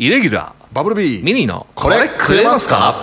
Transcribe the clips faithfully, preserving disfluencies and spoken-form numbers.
イレギュラーバブルビーミニのこれ食えますか？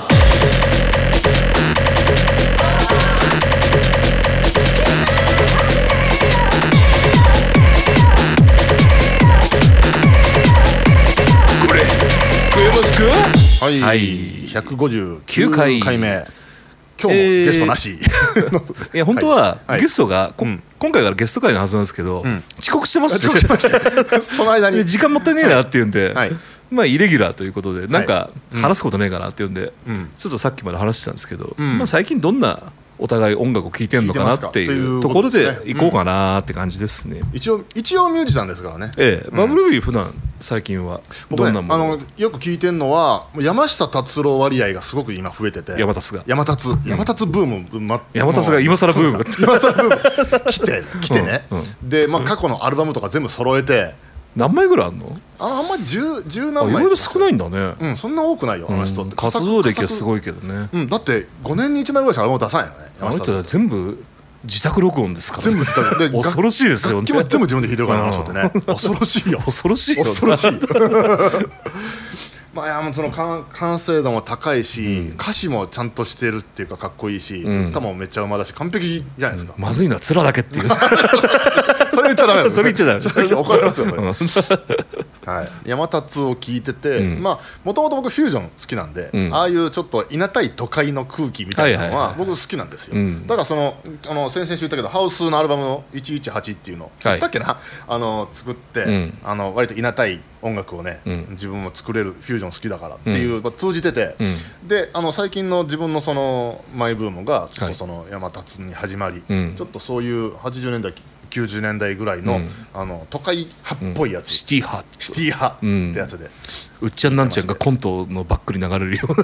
これ食えますか？ はい、 はい、 ひゃくごじゅうきゅうかいめ今日もゲストなし、 えー、いや本当はゲストが、 はいはい、 今回からゲスト会のはずなんですけど、うん、遅刻してました遅刻しましたその間に時間もったいねえなっていうんで、はい、まあイレギュラーということでなんか話すことねえかなっていうんで、うん、ちょっとさっきまで話してたんですけど、うん、まあ、最近どんなお互い音楽を聴いてるのかなっていうところでいこうかなって感じですね。 一応一応ミュージシャンですからね。 ええ、バブルビー普段最近はどんなもの、 ね、あのよく聞いてるのは山下達郎割合がすごく今増えてて、 山達が山達山達ブーム、ま、 山達が今更ブーム今更ブーム来て来てね、うんうん、で、まあ、過去のアルバムとか全部揃えて何枚ぐらいあんの？ああんまり十十何枚。 いろいろ少ないんだね。 うん、そんな多くないよあの人って、うん、 活動歴はすごいけどね。 うん、だってごねんにいちまいぐらいしかアルバム出さないよね。 あの人は全部自宅録音ですから、ね、 全部自宅で恐ろしいですよね。 楽器も全部自分で弾いてるから、ね、あの人ってね恐ろしいよ恐ろしいよ恐ろしいまあ、いやもうその完成度も高いし、うん、歌詞もちゃんとしてるっていうかかっこいいし、うん、歌もめっちゃうまだし完璧じゃないですか、 うん、まずいのは面だけっていうそれ言っちゃダメだそれ言っちゃダメそれ怒られますよそれ、うんはい、山達を聴いてて、うん、まあもともと僕フュージョン好きなんで、うん、ああいうちょっといなたい都会の空気みたいなのは僕好きなんですよ、はいはいはい、だからそのあの先々週言ったけどハウスのアルバムのいちいちはちっていうの、はい、言ったっけなあの作って、うん、あの割といなたい音楽をね、うん、自分も作れるフュージョン好きだからっていう、うんまあ、通じてて、うん、であの最近の自分のそのマイブームがちょっとその山達に始まり、はい、ちょっとそういうはちじゅうねんだいきゅうじゅうねんだいぐらいの、うん、あの都会派っぽいやつ、 うん、シティ派シティ派ってやつで、 うん、うっちゃんなんちゃんがコントのバックに流れるような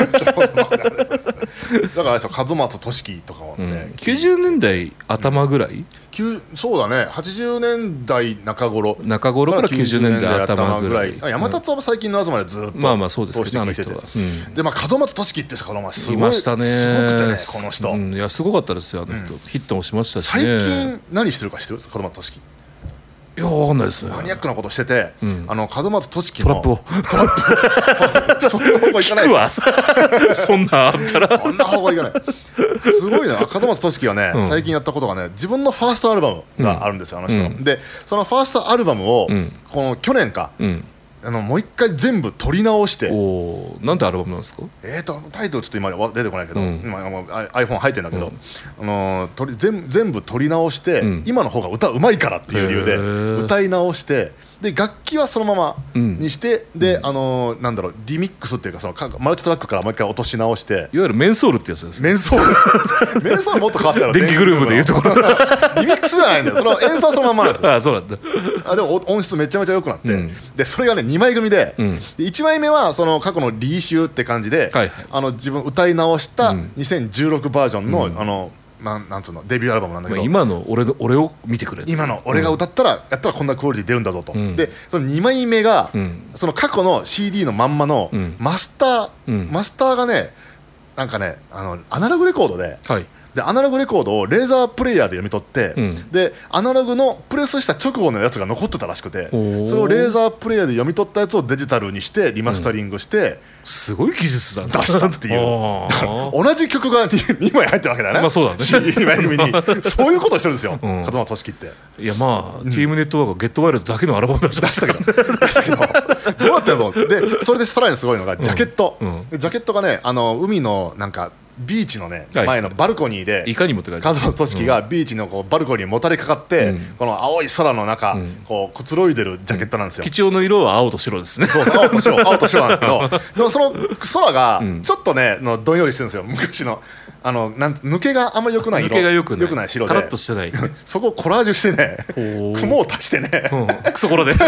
だから門松俊樹とかはね、 うん、きゅうじゅうねんだい頭ぐらい、うんそうだねはちじゅうねんだい中頃中頃からきゅうじゅうねんだい頭ぐらい、 山達は最近の朝までずっとまあまあそうですけど、あの人は、 うん、でまあ門松俊樹ってこの前すごいいましたね、 すごくてねこの人、 うん、いやすごかったですよあの人、うん、ヒットもしましたしね。最近何してるか知ってる門松俊樹？ いや分かんないですね。 マニアックなことしてて、うん、あの門松俊樹のトラップをトラップをそそういう方向行かない。 聞くわそんなあったらそんな方向行かない。すごいな門松俊樹はね、うん、最近やったことがね自分のファーストアルバムがあるんですよ、うん、あの人、うん、でそのファーストアルバムを、うん、この去年か、うんあのもう一回全部撮り直して。 おなんてアルバムなんですか？ えーとタイトルちょっと今出てこないけど、うん、今 iPhone 入ってるんだけど、 うん、 あのー、全, 全部撮り直して、うん、今の方が歌うまいからっていう理由で歌い直してで楽器はそのままにして、うん、で、あのー、なんだろうリミックスっていうかそのマルチトラックからもう一回落とし直していわゆるメンソールってやつですね。 メンソールメンソールもっと変わったら電気グループでいうところリミックスじゃないんだよその演奏はそのままなんですよ。 ああそうなんだ。 あでも音質めちゃめちゃ良くなって、うん、でそれがねにまい組で、うん、でいちまいめはその過去のリーシューって感じで、はいはい、あの自分歌い直したにせんじゅうろくバージョンの、うん、あのなん、なんつうのデビューアルバムなんだけど、 今の 俺, 俺を見てくれ今の俺が歌ったら、うん、やったらこんなクオリティ出るんだぞと、うん、でそのにまいめが、うん、その過去の シーディー のまんまのマスター、うん、マスターがねなんかねあのアナログレコードで、はい、でアナログレコードをレーザープレイヤーで読み取って、うん、でアナログのプレスした直後のやつが残ってたらしくてそれをレーザープレイヤーで読み取ったやつをデジタルにしてリマスタリングして、うんすごい技術だ出したっていう同じ曲が 2, にまい入ってるわけだよね。 まあそうだねにまい組にそういうことをしてるんですよ、うん、門松俊樹っていやまあ、うん、ティームネットワークがゲットワイルドだけのアルバム出しましたけど出したけどどうなってるのでそれでさらにすごいのがジャケット、うんうん、ジャケットがねあの海のなんかビーチのね、はい、前のバルコニーでいかにもって門松俊樹がビーチのこうバルコニーにもたれかかって、うん、この青い空の中、うん、こうくつろいでるジャケットなんですよ、 うん、基調の色は青と白ですね。 そう青と白青と白なんだけどでもその空がちょっとねのどんよりしてるんですよ昔のあのなん抜けがあんまり良くない色抜けが良くない良くない白でカラッとしてないそこをコラージュしてね雲を足してね、 うん、クソコラで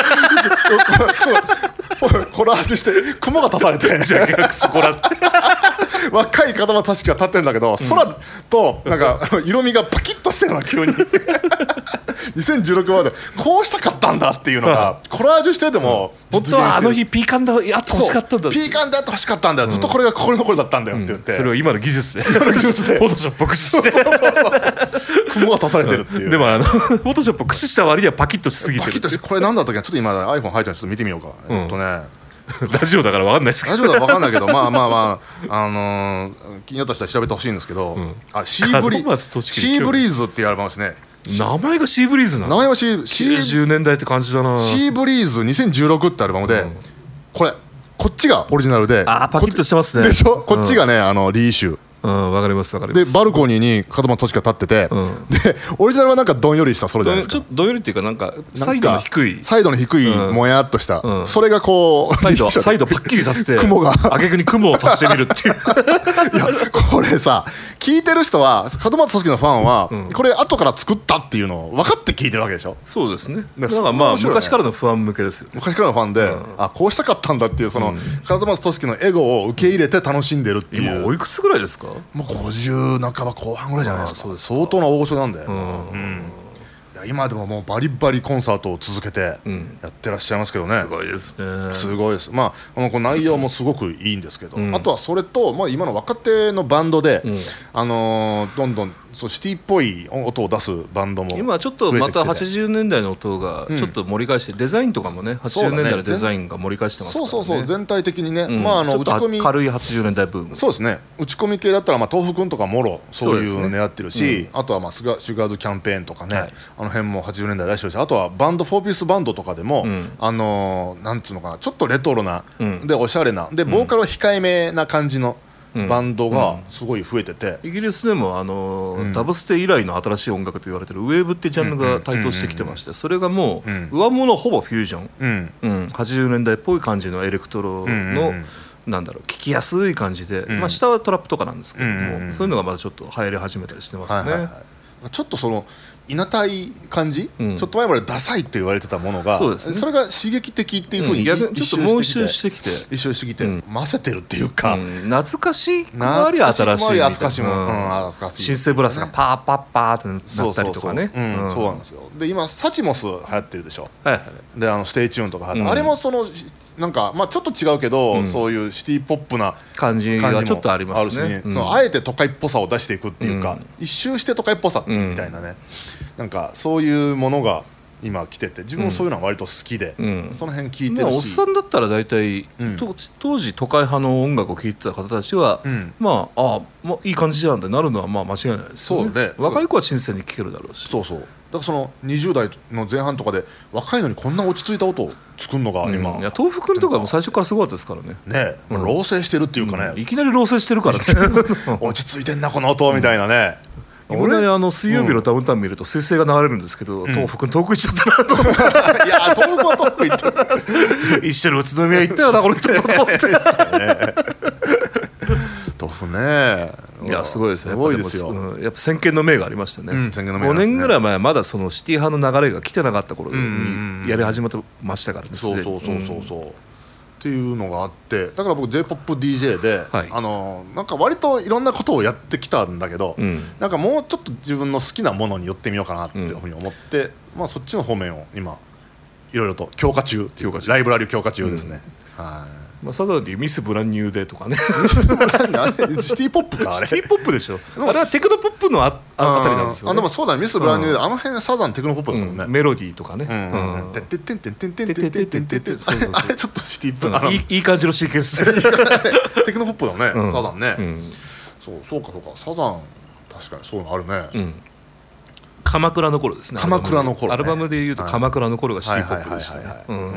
コラージュして雲が足されてクソコラって若い門松俊樹が立ってるんだけど、うん、空となんか色味がパキッとしてるの急ににせんじゅうろくまでこうしたかったんだっていうのがコラージュしてでも本当はあの日ピーカンでやってほしかったんだピーカンでやってほしかったんだよ、うん、ずっとこれが心残りだったんだよって言って、 うん、それを今の技術で今の技術でフォトショップを駆使してそうそうそう雲が足されてるっていう、 うん、でもあのフォトショップを駆使した割にはパキッとしすぎてるパキッとしてこれなんだったっけちょっと今 iPhone 入ってるのちょっと見てみようか、うん、えっとねラジオだから分かんないですけど、 ラジオだから分かんないけどまあまあまああのー、気になった人は調べてほしいんですけど、うん、あシーブリシーブリーズっていうアルバムですね。 名前がシーブリーズなの。 名前はシーきゅうじゅうねんだいって感じだな。 シーブリーズにせんじゅうろくってアルバムで、うん、これこっちがオリジナルで、 あパキッとしてますねでしょ。こっちがね、うん、あのリーシュ。 うん、わかりますわかります。 でバルコニーに門松俊樹が立ってて、うん、でオリジナルはなんかどんよりしたそれじゃないですか。 ちょっとどんよりっていうかなんかサイドの低いサイドの低いもやっとした、うん、それがこうサイドサイドパッキリさせて雲が挙句に雲を足してみるっていういやこれさ聞いてる人は門松俊樹のファンは、うん、これ後から作ったっていうのを分かって聞いてるわけでしょ。 そうですね。だからまあ昔からのファン向けですよね。 昔からのファンで、うん、あこうしたかったんだっていうその、うん、門松俊樹のエゴを受け入れて楽しんでるっていう。 今おいくつぐらいですか。 もうごじゅう半ば後半ぐらいじゃないですか。そうですか。相当な大御所なんだよ、うんうん、いや今でももうバリバリコンサートを続けてやってらっしゃいますけどね、うん、 すごいですね。 すごいです。まあこの内容もすごくいいんですけど、うん、あとはそれと、まあ、今の若手のバンドで、うん、あのー、どんどんそうシティっぽい音を出すバンドも今ちょっとまたはちじゅうねんだいの音がちょっと盛り返して、うん、デザインとかもねはちじゅうねんだいのデザインが盛り返してますからね。 そうそうそう全体的にね、 うん、 まああの打ち込み軽いはちじゅうねんだいブーム。 そうですね。打ち込み系だったらまあ豆腐くんとかもろそういうの狙ってるし、ねうん、あとはまあシュガーズキャンペーンとかね、はい、あの辺もはちじゅうねんだい出してるし、あとはバンドフォーピースバンドとかでも、うん、あのー、なんつうのかなちょっとレトロな、うん、でおしゃれなでボーカルは控えめな感じのバンドがすごい増えてて、 イギリスでもあの、うん、ダブステ以来の新しい音楽と言われてるウェーブっていうジャンルが台頭してきてまして、それがもう上物ほぼフュージョン、うんうん、はちじゅうねんだいっぽい感じのエレクトロのなんだろう聴きやすい感じで、まあ、下はトラップとかなんですけども、そういうのがまだちょっと流行り始めたりしてますね。はいはいはい、 ちょっとそのいなたい感じ、うん、ちょっと前までダサいって言われてたものがそうです、ね、 それが刺激的っていうふうに、 うん、ちょっともう一周してきて一周してきて、うん、混ぜてるっていうか、うん、 懐かしいもあり新しいみたいな、シンセブラスがパーパッパーってなったりとかね。 そうなんですよ。で今サチモス流行ってるでしょ、はいはい、であのステイチューンとか、うん、あれもそのなんかまあちょっと違うけど、うん、そういうシティポップな感じがちょっとありますね。 そのあえて都会っぽさを出していくっていうか、うん、一周して都会っぽさっていうみたいなね、うん、なんかそういうものが今来てて、自分もそういうのは割と好きで、うん、その辺聞いてるし、 おっさんだったら大体、うん、当時都会派の音楽を聴いてた方たちは、うん、まああ、まあ、いい感じじゃんってなるのはまあ間違いないですよね。そうね、若い子は新鮮に聴けるだろうし。 そうそう、だからそのにじゅうだいの前半とかで若いのにこんな落ち着いた音を作るのが今、うん、 いや豆腐くんとかも最初からすごかったですからね。 ね、うん、老成してるっていうかね、 うん、いきなり老成してるからね落ち着いてんなこの音みたいなね。 いまだにあの水曜日のダウンタウン見ると彗星が流れるんですけど、うん、豆腐くん遠く行っちゃったなと思っていや豆腐は遠く行って一緒に宇都宮行ったよなこの人と思って豆腐ね、 いやすごいですね。 すごいですよ。 うん、やっぱ先見の明がありましたね。うん、先見の明、ね、ごねんぐらい前まだそのシティ派の流れが来てなかった頃にやり始めてましたからね。 そうそうそうそうそう、うんっていうのがあって、だから僕 ジェイポップディージェー で、はい、あのなんか割といろんなことをやってきたんだけど、うん、なんかもうちょっと自分の好きなものに寄ってみようかなっていうふうに思って、うん、まあそっちの方面を今いろいろと強化中っていうかライブラリ強化中ですね。うん、はい。 まあ、サザンでいうミスブランニューデーとかねシティポップかあれシティポップでしょ。あれはテクノポップの あ, あたりなんですよね。 あでもそうだね、ミスブランニューデー、あの辺サザンテクノポップだもんね、 うん、メロディーとかね、 テッテッテンテンテンテンテンテンテンテンテンテン、あれちょっとシティポップ、 いいいい感じのシーケンステクノポップだね、うん、サザンね、うん、そうそうかそうか、サザン確かにそういうのあるね、うん、 鎌倉の頃ですね。 鎌倉の頃、ね、 アルバムでいうと鎌倉の頃がシティポップでしたね。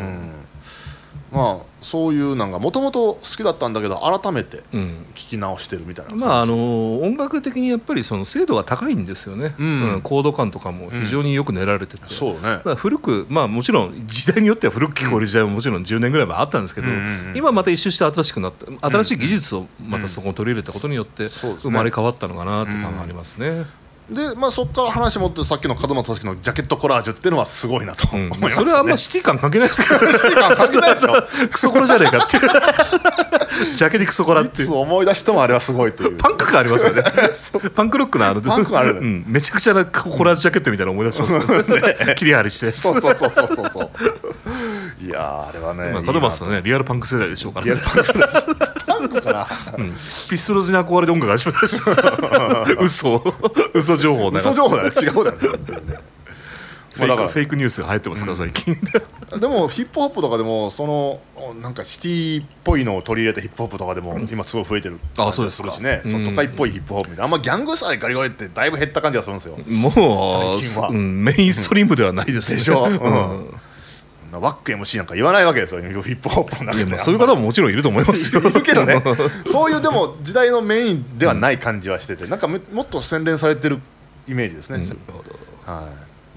まあそういうのがもともと好きだったんだけど改めて聞き直してるみたいな感じ、 うん、まああの音楽的にやっぱりその精度が高いんですよね、うんうん、コード感とかも非常によく練られてて、うん、そうね、だから古く、まあもちろん時代によっては古く聞こえる時代ももちろんじゅうねんぐらいはあったんですけど、うんうんうん、今また一周して新しくなった新しい技術をまたそこに取り入れたことによって生まれ変わったのかなって感がありますね。 でまあ、そこから話持ってさっきの門松俊樹のジャケットコラージュっていうのはすごいなと思いますね、うん、 それはあんまシティ感関係ないですけどシティ感関係ないでしょクソコラじゃねえかっていうジャケでクソコラっていう、 いつ思い出してもあれはすごいというパンク感ありますよねパンクロックのあのパンクある、 うん、めちゃくちゃなコラージュジャケットみたいなの思い出しますよね切り張りしてそうそうそうそうそうそういやあれはね、 門松さんねリアルパンク世代でしょうからね。 リアルパンク世代パンクかな、 うん、ピストルズに憧れて音楽始めたでしょ嘘嘘情報嘘情報だよ違うだよねフェイク、フェイクニュースが流行ってますから最近、 うん、でもヒップホップとかでもそのなんかシティっぽいのを取り入れたヒップホップとかでも今すごい増えてる感じがするしね、その都会っぽいヒップホップみたいな、あんまギャングスタイルガリガリってだいぶ減った感じがするんですよもう最近は、うん、メインストリームではないですねでしょ、うんワック エムシー なんか言わないわけですよ、ヒップホップの中で。 いや、そういう方ももちろんいると思いますよいるけどねそういうでも時代のメインではない感じはしてて、なんかもっと洗練されてるイメージですね、うん、なるほど、はい、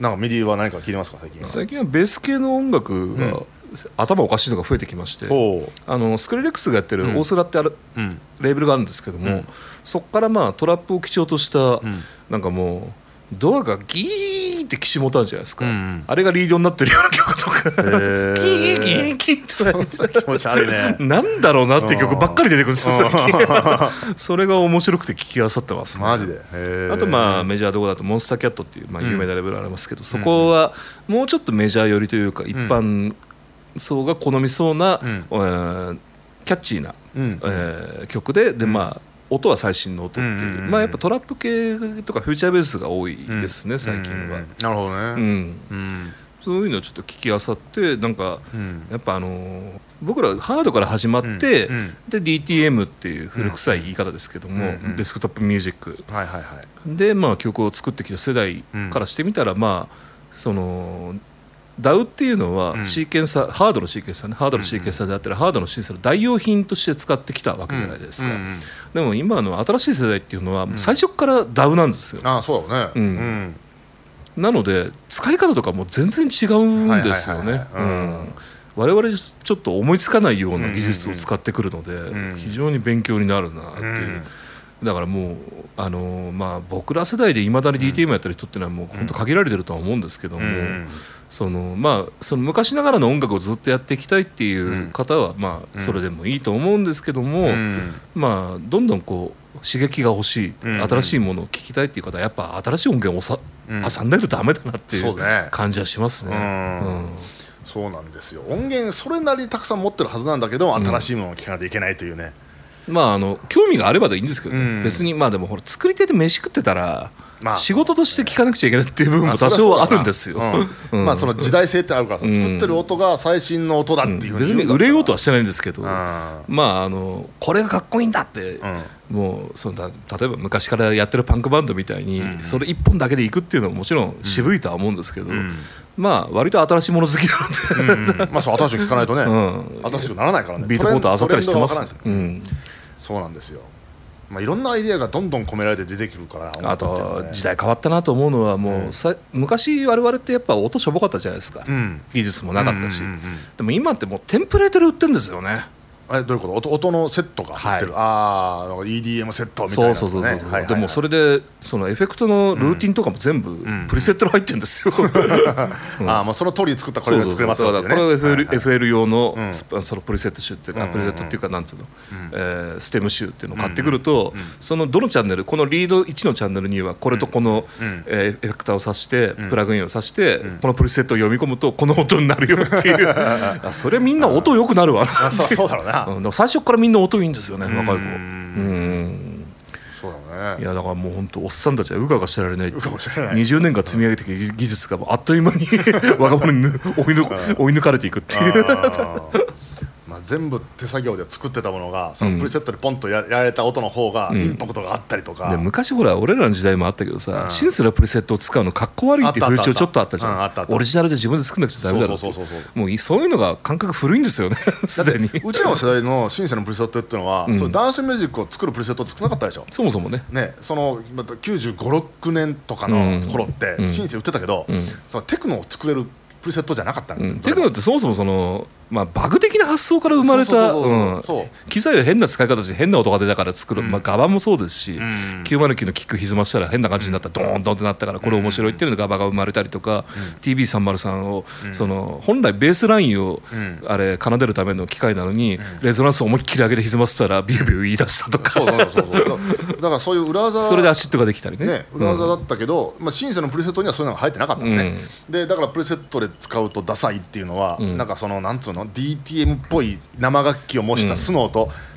なんかミディは何か聞いてますか最近は。 最近はベース系の音楽が、うん、頭おかしいのが増えてきまして、あのスクレレックスがやってるオースラってある、うん、レーベルがあるんですけども、うん、そこからまあトラップを基調とした、うん、なんかもうドアがギーってきしもたんじゃないですか、うんうん、あれがリードになってるような曲とかギーギーギーとか気持ち悪いねなんだろうなって曲ばっかり出てくるんですよ最近それが面白くて聴きあさってますね。 マジで。 あとまあメジャーどころだとモンスターキャットっていうまあ有名なレベルありますけど、うん、そこはもうちょっとメジャー寄りというか一般層が好みそうな、うんえー、キャッチーな、うんえー、曲ででまあ音は最新の音っていう、うんうんうん、まあやっぱトラップ系とかフューチャーベースが多いですね、うん、最近は、うんうんうん、 なるほどね、うんうん、 そういうのをちょっと聞きあさってなんか、うん、やっぱあのー、僕らハードから始まって、うんうん、で ディーティーエム っていう古臭い言い方ですけども、うんうん、デスクトップミュージック、はいはいはい、でまあ曲を作ってきた世代からしてみたら、まあそのダウっていうのはシーケンサー、うん、ハードのシーケンサーねハードのシーケンサーであったり、うんうん、ハードのシンセの代用品として使ってきたわけじゃないですか、うんうんうん、でも今の新しい世代っていうのは最初からダウなんですよ、 うん、ああそうだね、うんうん、 なので使い方とかも全然違うんですよね。我々ちょっと思いつかないような技術を使ってくるので、うんうん、非常に勉強になるなっていう、うんだからもうあのーまあ、僕ら世代でいまだに ディーティーエム やってる人っていうのはもう本当限られてるとは思うんですけども、うん、そのまあ、その昔ながらの音楽をずっとやっていきたいっていう方はまあそれでもいいと思うんですけども、うん、まあ、どんどんこう刺激が欲しい、うん、新しいものを聴きたいっていう方はやっぱ新しい音源をさ、うん、挟んないとダメだなっていう感じはしますね。うんうん、 そうなんですよ。音源それなりにたくさん持ってるはずなんだけど新しいものを聴かないといけないというね、 まあ、あの興味があればでいいんですけど、ねうん、別にまあでもほら作り手で飯食ってたら、まあ、仕事として聴かなくちゃいけないっていう部分も多少はあるんですよ。 まあその時代性ってあるからさ、うん、作ってる音が最新の音だっていうふうに、 うん、別に売れようとはしてないんですけど、うん、まああのこれがかっこいいんだって、うん、もうその例えば昔からやってるパンクバンドみたいに、うん、それ一本だけでいくっていうのはもちろん渋いとは思うんですけど、うん、まあ割と新しいもの好きなので、 うん、まあそう新しく聴かないとね、うん、新しくならないからね。 ビートコートあさったりしてます。 そうなんですよ。まあ、いろんなアイデアがどんどん込められて出てくるから、 あと時代変わったなと思うのはもう、うん、さ昔我々ってやっぱ音しょぼかったじゃないですか、うん、技術もなかったし、うんうんうんうん、でも今ってもうテンプレートで売ってるんですよね。 えどういうこと？ 音, 音のセットが売ってる、はい、ああ イーディーエム セットみたいな、ね、 そうそうそうそう、はいはいはい、でもそれでそのエフェクトのルーティンとかも全部プリセットで入ってるんですよ、 うん、ああもうその通りに作ったこれが作れますよね。 これは エフエル、はいはい、エフエル 用の、うん、そのプリセット集っていうか、うんうんうん、プリセットっていうかなんつうの、うんえー、ステム集っていうのを買ってくると、うんうん、そのどのチャンネルこのリードいちのチャンネルにはこれとこの、うんえー、エフェクターを挿して、うん、プラグインを挿して、うん、このプリセットを読み込むとこの音になるよっていうあそれみんな音良くなるわなってそうだろうな、 うん、最初からみんな音いいんですよね、若い子。うんそうだね。 いやだからもう本当おっさんたちはうかがしてられないっていうにじゅうねんかん積み上げてきた技術があっという間に若者に追い抜、追い抜かれていくっていうまあ、全部手作業で作ってたものがそのプリセットでポンと や, やられた音の方がインパクトがあったりとか、うん、 で昔ほら俺らの時代もあったけどさ、うん、シンセのプリセットを使うのかっこ悪いっていう風潮ちょっとあったじゃん、うん、あったあったオリジナルで自分で作んなくちゃダメだろうって、もうそういうのが感覚古いんですよねすでにうちらの世代のシンセのプリセットっていうのは、うん、そのダンスミュージックを作るプリセットって少なかったでしょ。 そもそも ね, ねそのきゅうじゅうご、ろくねんとかの頃ってシンセ売ってたけど、うんうん、そのテクノを作れるプリセットじゃなかったんですよ、 うん、テクノってそもそもその、まあ、バグ的な発想から生まれた機材は変な使い方で変な音が出たから作る、うんまあ、ガバもそうですし、うん、きゅうまるきゅうのキック歪ましたら変な感じになったらドーンドーンってなったからこれ面白いっていうのでガバが生まれたりとか、うん、ティービーさんまるさん を、うん、その本来ベースラインを、うん、あれ奏でるための機械なのに、うん、レゾナンスを思いっきり上げて歪ませたらビュービュー言い出したとか、そうそうそうそうだからそういう裏技それでアシッドができたり ね, ね裏技だったけど、うんまあ、シンセのプリセットにはそういうのが入ってなかったのね、うん、でだからプリセットで使うとダサいっていうのは、うん、なんかそのなんつうの ディーティーエム っぽい生楽器を模したスノーと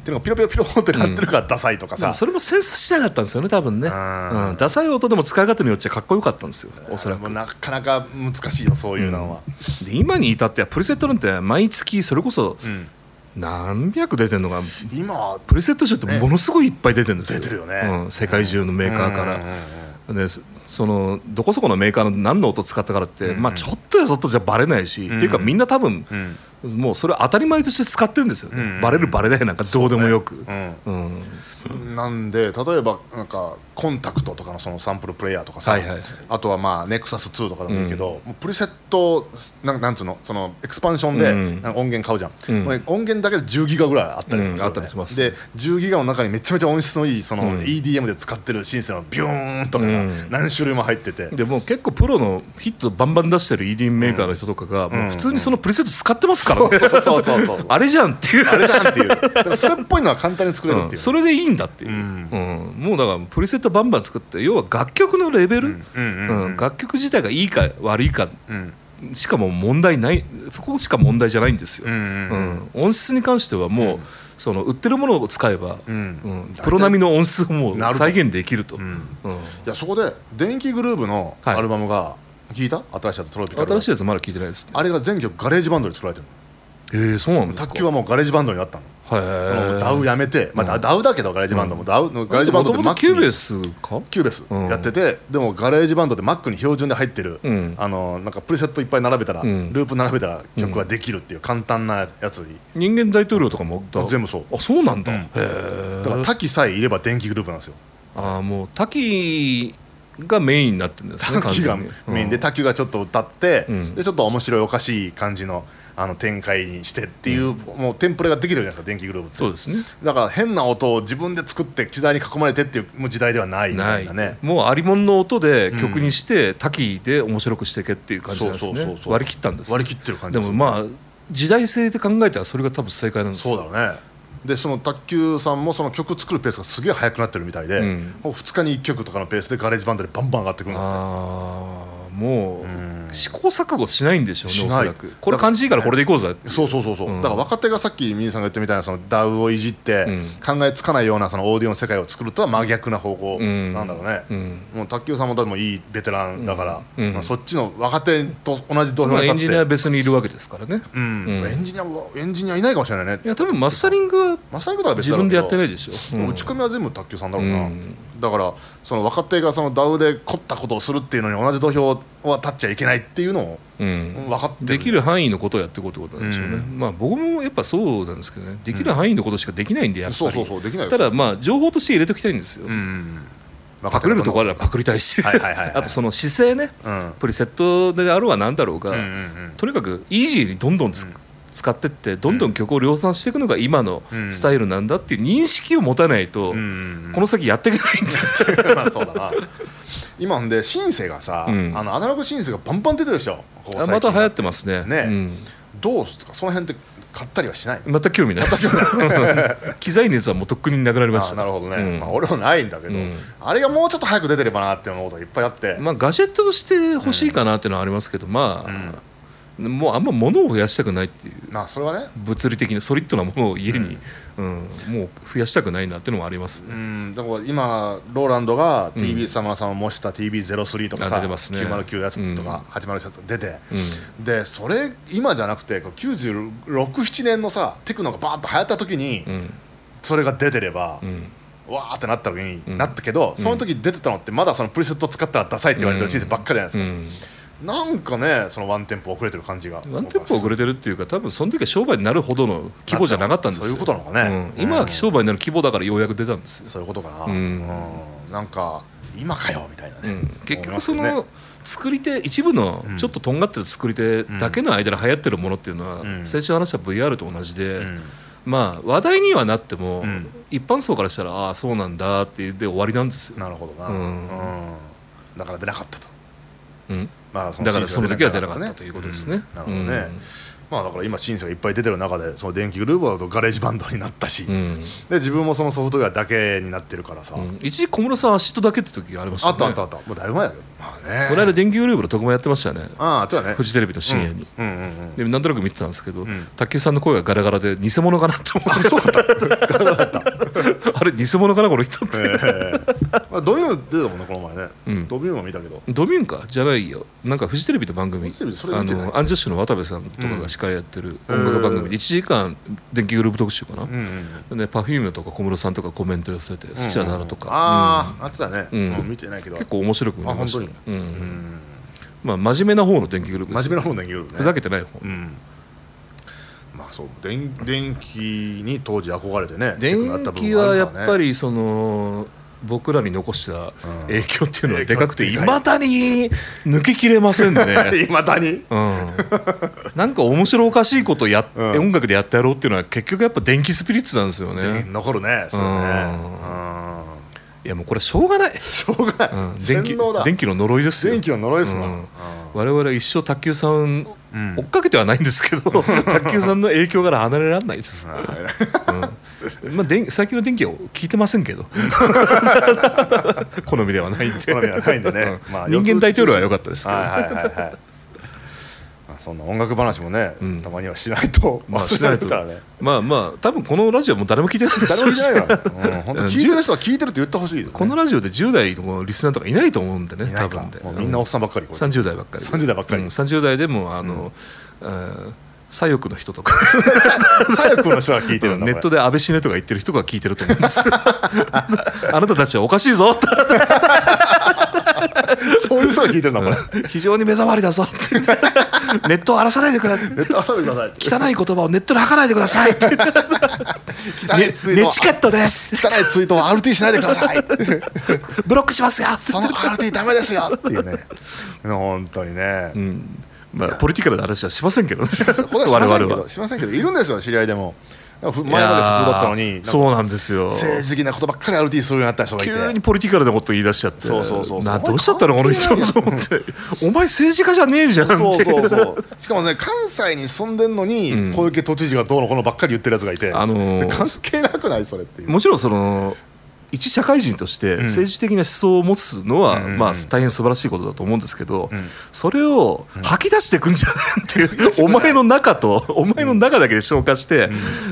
っていうのがピロピロピロってなってるからダサいとかさ、 うん、それもセンスしなかったんですよね多分ね、うん、ダサい音でも使い方によっちゃかっこよかったんですよおそらく。 なかなか難しいよそういうのは、 うん、で今に至ってはプリセットなんて毎月それこそ、うん何百出てるのが今プリセット集ってものすごいいっぱい出てるんですよ、 出てるよね、 うん、世界中のメーカーから、うん、でそのどこそこのメーカーの何の音使ったからって、うん、まあ、ちょっとやそっとじゃバレないし、うん、っていうかみんな多分、うん、もうそれ当たり前として使ってるんですよね、うん、バレるバレないなんかどうでもよく、ね、うんうん、なんで例えばなんかコンタクトとかのそのサンプルプレイヤーとかさ、はいはい、あとはまあネクサスツーとかでもいいけど、うん、もうプリセットなんなんつうのそのエクスパンションで音源買うじゃん、うん、音源だけでじゅうギガぐらいあったりとかする、ね、うん、あったりします。でじゅうギガの中にめちゃめちゃ音質のいいその イーディーエム で使ってるシンセのビューンとかが何種類も入ってて、 でもう結構プロのヒットバンバン出してる イーディーエム メーカーの人とかがもう普通にそのプリセット使ってますからね、そうそうそうそうあれじゃんっていうあれじゃんっていうだからそれっぽいのは簡単に作れるっていう、 うん、それでいいんだっていう、うんうん、もうだからプリセットバンバン作って要は楽曲のレベル、うんうんうん、楽曲自体がいいか悪いか、うん、しかも問題ないそこしか問題じゃないんですよ、うんうんうん、音質に関してはもう、うん、その売ってるものを使えば、うんうん、プロ並みの音質をもう再現できると、うんうん、いやそこで電気グルーヴのアルバムが、はい、聞いた新しいやつトロピカル新しいやつまだ聞いてないです、ね、 あれが全曲ガレージバンドで作られてるの。えー、そうなんですか。 卓球はもうガレージバンドになったの。そのダウやめて、まあ、ダウだけどガレージバンドも、うん、ダウのガレージバンドってマックにキューベースかキューベースやってて、うん、でもガレージバンドでマックに標準で入ってる、うん、あのなんかプリセットいっぱい並べたら、うん、ループ並べたら曲ができるっていう簡単なやつに、 人間大統領とかも全部そう。 あ、そうなんだ、うん、へーだから滝さえいれば電気グループなんですよ。 ああ、もう滝がメインになってるんですね。 滝がメインで滝がちょっと歌って、うん、でちょっと面白いおかしい感じのあの展開にしてっていう、うん、もうテンプレができるじゃないですか電気グルーヴって。 そうですね。 だから変な音を自分で作って機材に囲まれてっていうもう時代ではないみたいなね。 もうありもんの音で曲にして、うん、滝で面白くしていけっていう感じなんですね。そうそうそうそう、割り切ったんです、ね、 割り切ってる感じです。でもまあ時代性で考えたらそれが多分正解なんですよ。 そうだね。でその卓球さんもその曲作るペースがすげえ速くなってるみたいで、うん、もうふつかにいっきょくとかのペースでガレージバンドでバンバン上がってくるんだって。 あもう、うん、試行錯誤しないんでしょうね、おそらく。これ感じいいからこれでいこうぜ。 そうそうそうそう、うん、だから若手がさっきミニさんが言ったみたいなそのダウをいじって考えつかないようなそのオーディオの世界を作るとは真逆な方向なんだろうね、うん、もう卓球さんもでもいいベテランだから、うんまあ、そっちの若手と同じ土俵に立って、まあ、エンジニアは別にいるわけですからね、 うんうん、エンジニアはエンジニアいないかもしれないね。 いや多分マスタリングは自分でやってないでしょ、うん、 打ち込みは全部卓球さんだろうな、うん、だからその若手がそのダウで凝ったことをするっていうのに同じ土俵は立っちゃいけないっていうのを分かってる、 できる範囲のことをやっていこうってことなんでしょうね、うん、まあ僕もやっぱそうなんですけどね、できる範囲のことしかできないんでやっぱり、そうそうそうできない。ただまあ情報として入れておきたいんですよ、うん、パクれるところはパクりたいし、はいはいはいはい、あとその姿勢ね、うん、プリセットであろうがなんだろうが、うんうんうん、とにかくイージーにどんどんつ、うん、使ってってどんどん曲を量産していくのが今のスタイルなんだっていう認識を持たないと、うんうんうん、この先やっていけないんだってまあそうだな。 今んでシンセがさ、うん、あのアナログシンセがバンバン出てるでしょ。 あまた流行ってますね。 ね、うん、どうですかその辺って買ったりはしない？ また興味ないです。機材熱はもうとっくになくなりました。 あなるほどね、うんまあ、俺もないんだけど、うん、あれがもうちょっと早く出てればなって思うことがいっぱいあって、 まあ、ガジェットとして欲しいかなっていうのはありますけど、まあ、うんもうあんま物を増やしたくないっていう、 まあそれはね、 物理的にソリッドなものを家に、うんうん、もう増やしたくないなっていうのもありますね。 うんだから今ローランドが ティービー サマーさんを模した ティービーゼロスリー とかさ、 出てますね、 きゅうまるきゅうやつとかはちまるいちやつ出て、うん、でそれ今じゃなくてきゅうじゅうろく、ななねんのさテクノがバーッと流行った時に、うん、それが出てれば、うん、わーってなった時に、うん、なったけど、その時出てたのってまだそのプリセット使ったらダサいって言われてるシステムばっかりじゃないですか、うんうんなんかねそのワンテンポ遅れてる感じがワンテンポ遅れてるっていうか多分その時は商売になるほどの規模じゃなかったんですよ。 そういうことなのかね、 うん、今は商売になる規模だからようやく出たんですよ。 そういうことかな、うんうん、なんか今かよみたいなね、うん、 結局その作り手一部のちょっととんがってる作り手だけの間で流行ってるものっていうのは、うん、先週話した ブイアール と同じで、うん、まあ話題にはなっても、うん、一般層からしたらああそうなんだって言って終わりなんですよ。 なるほどな、うんうん、だから出なかったと、 うんまあ、だからその時は出なかったということですね。 なるほどね。 まあだから今シンセがいっぱい出てる中でその電気グルーヴだとガレージバンドになったし、うん、で自分もそのソフトウェアだけになってるからさ、うん、 一時小室さんアシットだけって時がありましたね。 あったあったあったもうだいぶ前だよ、まあね、 この間電気グルーヴの特番やってましたよね。 ああ、そうだね、 フジテレビの深夜に、 うんうんうんうん、 でなんとなく見てたんですけど、うん、卓球さんの声がガラガラで偽物かなって思って。 そうだったガラガラだったあれ偽物かなこの人って、えー、ドミューン出たもんねこの前ね、うん、ドミューンは見たけど。 ドミューンかじゃないよ、なんかフジテレビの番組、あのアンジャッシュの渡部さんとかが司会やってる音楽番組でいちじかん電気グループ特集かな、うんうん、で Perfume とか小室さんとかコメント寄せて好きだなとか、うんうん、 あああってたね、うんうん、見てないけど結構面白く見えました。あ、本当に、うんうん、まあ真面目な方の電気グループです。 真面目な方の電気グループね、 ふざけてない方、うん、 まあそう 電, 電気に当時憧れてね。 電気はやっぱりその僕らに残した影響っていうのはでかくていまだに抜けきれませんね。 いまだに、 うん、なんか面白おかしいことや、うん、音楽でやってやろうっていうのは結局やっぱ電気スピリッツなんですよね。 残るねそれね、うん、 いやもうこれしょうがない、 しょうがない、うん、電気電気の呪いですよ。 電気の呪いですな、うん、 我々は一生卓球さん追っかけてはないんですけど、うん、卓球さんの影響から離れられないです、うんまあ、で最近の電気を聞いてませんけど好みではないんで、 好みではないんでね、 うんまあ、人間大統領は良かったですけど、 はいはいはいはいそんな音楽話もね、うん、たまにはしないと忘れられるからね。 まあまあ多分このラジオも誰も聞いてないでしょうし、 誰も聞いてないから、うん、本当聞いてる人は聞いてるって言ってほしいです、ね、 このラジオでじゅう代のリスナーとかいないと思うんでね、多分でもうみんなおっさんばっかり、 さんじゅう代ばっかり、 さんじゅう代ばっかり、うん、 さんじゅう代でもあの、うん、左翼の人とか左翼の人は聞いてるんだ、 ネットで安倍死ねとか言ってる人が聞いてると思うんですあなたたちはおかしいぞってそういう人が聞いてるんだこれ非常に目障りだぞってネットを荒らさないでください、 ネットを荒らさないでください、 汚い言葉をネットで吐かないでくださいって汚いツイート、 ネチケットです、 汚いツイートを アールティー しないでくださいブロックしますよ、 その アールティー ダメですよっていうね本当にね、 うんまあ、ポリティカルな話はしませんけどね我々はしませんけどいるんですよ知り合いでも。前まで普通だったのにそうなんですよ、 政治的なことばっかり アールティー するようになった人がいて急にポリティカルなこと言い出しちゃって、 そうそうそうなどうしちゃったのこの人と思ってお前政治家じゃねえじゃんってそうそうそうしかもね関西に住んでんのに、うん、小池都知事がどうのこうのばっかり言ってるやつがいて、あのー、関係なくないそれっていう。 もちろんその一社会人として政治的な思想を持つのは、うんまあ、大変素晴らしいことだと思うんですけど、うん、それを吐き出してくんじゃないっていう、うん、お前の中とお前の中だけで消化して、うん、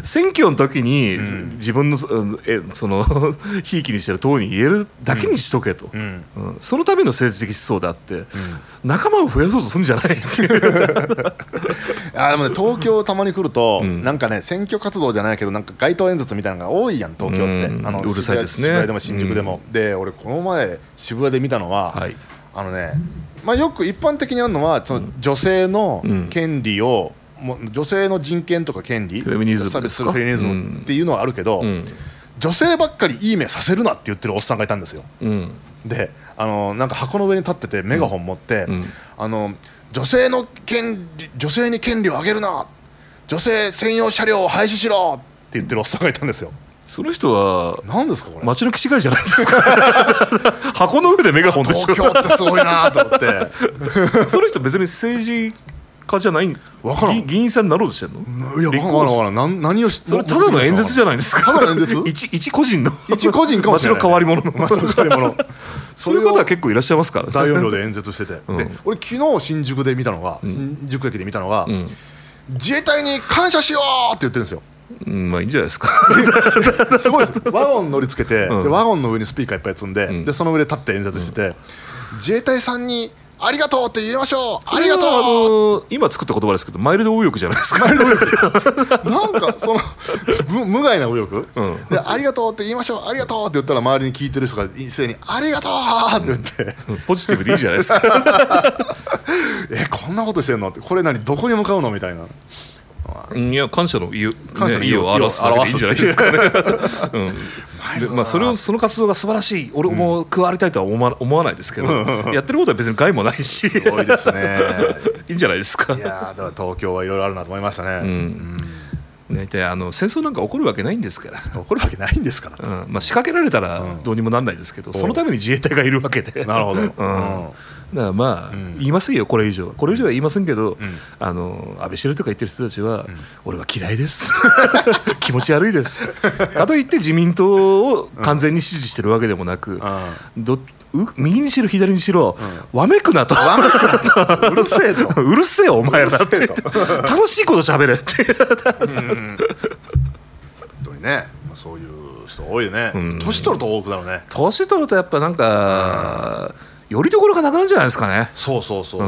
選挙の時に、うん、自分のえそのひいきにしてる党に言えるだけにしとけと、うんうん、そのための政治的思想であって、うん、仲間を増やそうとするんじゃないっていうあでもね東京たまに来ると、うん、なんかね選挙活動じゃないけどなんか街頭演説みたいなのが多いやん東京って、うん、あのうるさいですね。 渋谷でも新宿でも、うん、で俺この前渋谷で見たのは、はい、あのね、まあ、よく一般的にあるのはその女性の権利を、うん、もう女性の人権とか権利フェミニズムですか、 フェミニズムっていうのはあるけど、うん、女性ばっかりいい目させるなって言ってるおっさんがいたんですよ、うん、であのなんか箱の上に立っててメガホン持って、うん、あの女性の権利女性に権利をあげるな女性専用車両を廃止しろって言ってるおっさんがいたんですよ。 その人は何ですかこれ街の気違いじゃないですか箱の上でメガホンでしょ。 東京ってすごいなと思ってその人別に政治家じゃないわからん議員さんになろうとしてんの。 いや分からん分からん何何をしそれただの演説じゃないですか。 ただの演説一, 一個人の一個人かもしれない街の変わり者の街の変わり者そういう方は結構いらっしゃいますから大音量で演説してて、うん、で俺昨日新宿で見たのが、うん、新宿駅で見たのが、うん、自衛隊に感謝しようって言ってるんですよ。 うん、まあいいんじゃないですかすごいです。ワゴン乗りつけて、うん、でワゴンの上にスピーカーいっぱい積んで、うん、でその上で立って演説してて、うん、自衛隊さんにありがとうって言いましょうありがとう、あのー、今作った言葉ですけどマイルド右翼じゃないですか。マイルド右翼なんかその無, 無害な右翼、うん、でありがとうって言いましょうありがとうって言ったら周りに聞いてる人が一斉にありがとうって言って、 うん、ポジティブでいいじゃないですかえこんなことしてんのってこれ何どこに向かうのみたいな。 いや感謝の意を表すだけでいいんじゃないですかね、うん、まあそれをその活動が素晴らしい俺も加わりたいとは思わ、思わないですけど、うん、やってることは別に害もないしすごいですねいいんじゃないですか。 いやだから東京はいろいろあるなと思いましたね、うんうん、大体あの戦争なんか起こるわけないんですから起こるわけないんですから、 うんまあ、仕掛けられたらどうにもなんないですけど、うん、そのために自衛隊がいるわけでなるほど、うんだからまあ、うん、言いませんよこれ以上これ以上は言いませんけど、うん、あの安倍晋とか言ってる人たちは、うん、俺は嫌いです気持ち悪いですかといって自民党を完全に支持してるわけでもなく、うん、ど右にしろ左にしろ、うん、わめくなとわめくなとうるせえとうるせえお前らって楽しいこと喋れってうん、 本当にねそういう人多いよね、うん、年取ると多くなるね年取るとやっぱなんか、うんよりどころがなくなるんじゃないですかね。 そうそうそう、うん、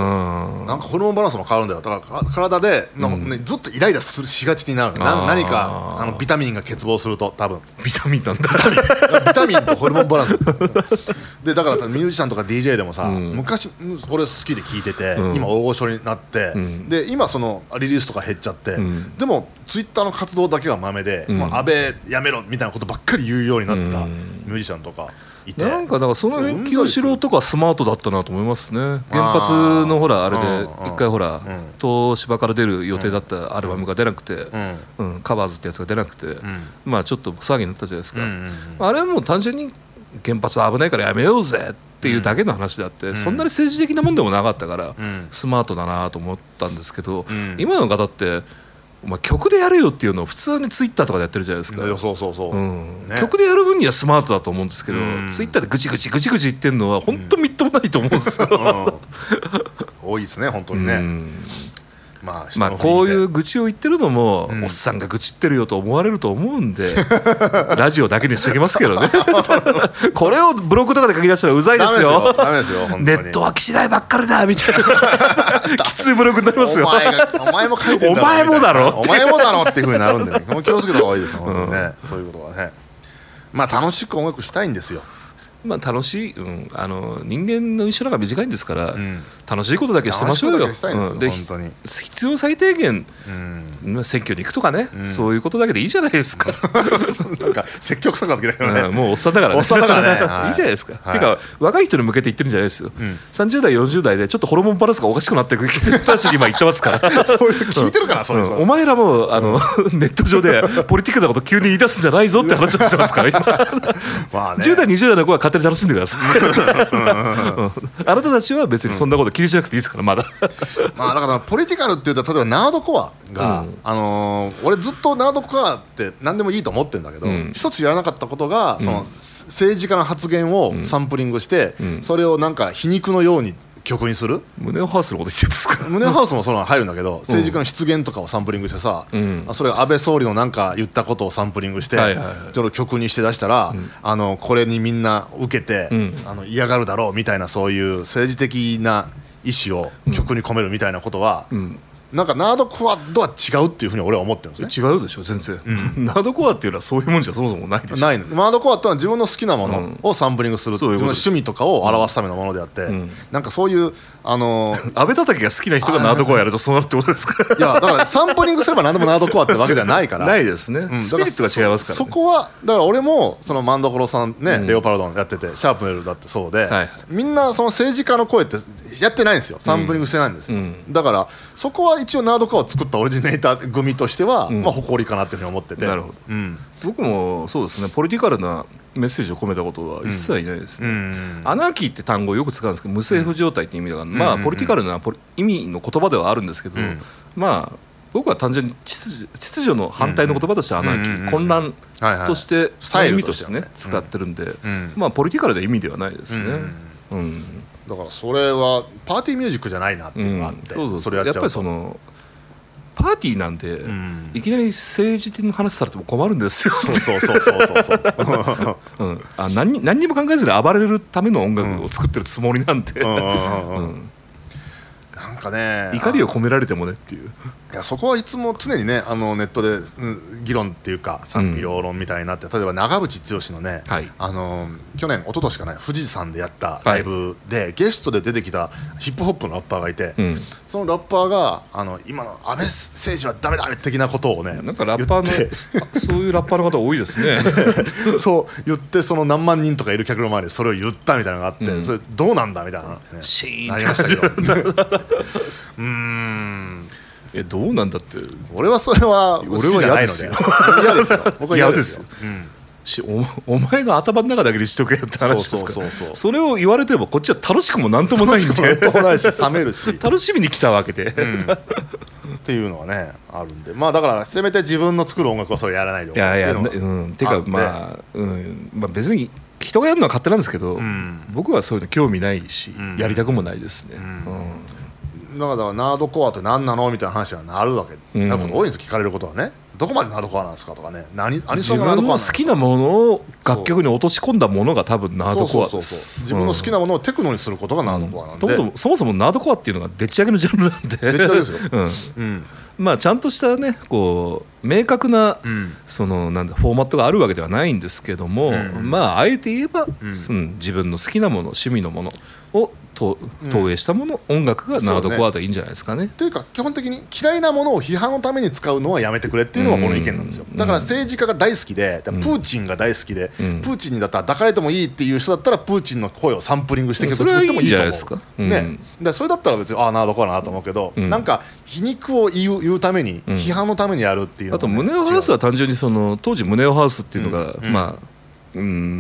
なんかホルモンバランスも変わるんだよ。だから体での、ね、ずっとイライラするしがちになるな何かあのビタミンが欠乏すると多分ビタミンなんだビタミンビタミンとホルモンバランスでだからミュージシャンとか ディージェー でもさ、うん、昔俺好きで聴いてて、うん、今大御所になって、うん、で今そのリリースとか減っちゃって、うん、でもツイッターの活動だけはまめで、うん、もう安倍やめろみたいなことばっかり言うようになったミュージシャンとかいて、 なんかだからその辺清志郎とかスマートだったなと思いますね。原発のほらあれで一回ほら東芝から出る予定だったアルバムが出なくて、うんカバーズってやつが出なくて、まあちょっと騒ぎになったじゃないですか。あれはもう単純に原発危ないからやめようぜっていうだけの話であって、そんなに政治的なもんでもなかったからスマートだなと思ったんですけど、今の方ってお前曲でやるよっていうのを普通にツイッターとかでやってるじゃないですか。 そうそうそう、 うんね、曲でやる分にはスマートだと思うんですけど、うん、ツイッターでぐちぐちぐちぐち言ってるのは本当みっともないと思うんですよ、 うん、多いですね本当にね、うんまあ、まあこういう愚痴を言ってるのも、うん、おっさんが愚痴ってるよと思われると思うんでラジオだけにしておきますけどねこれをブログとかで書き出したらうざいですよ。 ダメですよ本当に。 ネットは騎士代ばっかりだみたいなきついブログになりますよ。 お前がお前も書いてんだろお前もだろお前もだろっていうふうになるんでねもう気をつけた方がいいですよ本当にね、うん、そういうことはね。まあ楽しく音楽したいんですよ。 まあ、楽しい、うん、あの人間の一生が短いんですから、うん、楽しいことだけしてましょうよ。うん、で必要最低限、うん、選挙に行くとかね、うん、そういうことだけでいいじゃないですかなんか積極臭くなってきたけどね、 うん、もうおっさんだからねおっさんだからね、はい、 いいじゃないですか、はい、っていうか若い人に向けて言ってるんじゃないですよ、うん、さんじゅう代よんじゅう代でちょっとホルモンバランスがおかしくなってる人たちに今言ってますからそういう聞いてるから、うん、そういうお前らもあの、うん、ネット上でポリティックなこと急に言い出すんじゃないぞって話をしてますから今まあ、ね、じゅう代にじゅう代の子は勝手に楽しんでくださいあなたたちは別にそんなこと気にしなくていいですからまだまあだからポリティカルっていうと例えばナードコアが、うんあのー、俺ずっとナードコアって何でもいいと思ってるんだけど、うん、一つやらなかったことがその、うん、政治家の発言をサンプリングして、うん、それをなんか皮肉のように曲にする。 胸をハウスのこと言ってるんですか。 胸をハウスもその入るんだけど、政治家の失言とかをサンプリングしてさ、うん、それが安倍総理のなんか言ったことをサンプリングして、はいはいはい、その曲にして出したら、うん、あのこれにみんな受けて、うん、あの嫌がるだろうみたいなそういう政治的な意思を曲に込めるみたいなことは、うんうんなんかナードコアとは違うっていうふうに俺は思ってるんですね。違うでしょ全然、うん、ナードコアっていうのはそういうもんじゃそもそもないでしょ。 ないの。ナードコアっていうのは自分の好きなものをサンプリングする、うん、自分の趣味とかを表すためのものであって、うん、なんかそういうあのー、 安倍叩きが好きな人がナードコアやるとそうなるってことですか。 いやだからサンプリングすれば何でもナードコアってわけじゃないからないですね、うん、スピリットが違いますから、ね、 そ, そこはだから俺もそのマンドコロさんね、うん、レオパルドンやっててシャープネルだってそうで、はい、みんなその政治家の声ってやってないんですよ。サンプリングしてないんですよ、うん、だからそこは一応ナードコアを作ったオリジネーター組としては、うんまあ、誇りかなっていうふうに思ってて。 なるほど、うん、僕もそうですねポリティカルなメッセージを込めたことは一切ないですね、うんうん、アナーキーって単語をよく使うんですけど無政府状態って意味だから、うん、まあポリティカルなポリ意味の言葉ではあるんですけど、うん、まあ僕は単純に秩序、秩序の反対の言葉としてアナーキー、うん、混乱として、はいはい、意味としてね使ってるんで、うん、まあポリティカルな意味ではないですね、うんうん、 だからそれはパーティーミュージックじゃないなっていうのがあって、 うん、そうそうそうそれやっちゃうとやっぱりそのパーティーなんで、うん、いきなり政治的な話されても困るんですよ。 そうそうそうそうそう、 うん、あ 何, 何にも考えずに暴れるための音楽を作ってるつもりなんで、うんうん、 なんかね怒りを込められてもねっていう。 いやそこはいつも常にねあのネットで、うん、議論っていうか賛否両論みたいになって、うん、例えば長渕剛のね、はい、あの去年一昨年かね富士山でやったライブで、はい、ゲストで出てきたヒップホップのラッパーがいて、うん、そのラッパーがあの今の安倍政治はダメだ的なことをねなんかラッパーのそういうラッパーの方多いですねそう言ってその何万人とかいる客の前でそれを言ったみたいなのがあって、うん、それどうなんだみたいな、ね、 シーンってなりましたけどうーんえどうなんだって俺はそれは好きじゃないので嫌ですよ僕は嫌ですよ、うん、 し お, お前が頭の中だけにしとけよって話ですから、それを言われてもこっちは楽しくもなんともないんで、 楽しくもなんともないし冷めるし楽しみに来たわけで、 うん、っていうのはねあるんで、まあだからせめて自分の作る音楽はそれやらないでおくっていうのが、いやいや、うん、ていうかまあ、 うんまあ、別に人がやるのは勝手なんですけど、うん、僕はそういうの興味ないし、うん、やりたくもないですね、うんうん、だからナードコアって何なのみたいな話はなるわけ、うん、なるほど多いんです聞かれることはね、どこまでナードコアなんですかとかね、何アニソンがナードコアなんですか、 自分の好きなものを楽曲に落とし込んだものが多分ナードコアです。 自分の好きなものをテクノにすることがナードコアなんで、 うん、そもそもナードコアっていうのがでっち上げのジャンルなんで、 でっち上げですよ、うんうん、まあちゃんとしたねこう明確な、うん、そのなんだフォーマットがあるわけではないんですけども、うん、まああえて言えば、うんうん、自分の好きなもの趣味のものをと投影したもの、うん、音楽がナードコアでいいんじゃないですかね。 というか基本的に嫌いなものを批判のために使うのはやめてくれっていうのがこの意見なんですよ。だから政治家が大好きで、プーチンが大好きで、うん、プーチンにだったら抱かれてもいいっていう人だったらプーチンの声をサンプリングして曲作ってもいいと思う。それはいいんじゃないですか、うんね、でそれだったら別にああナードコアだなと思うけど、うん、なんか皮肉を言う、言うために、うん、批判のためにやるっていうのが、ね、 あとムネオハウスは単純にその当時ムネオハウスっていうのが、うん、まあうん、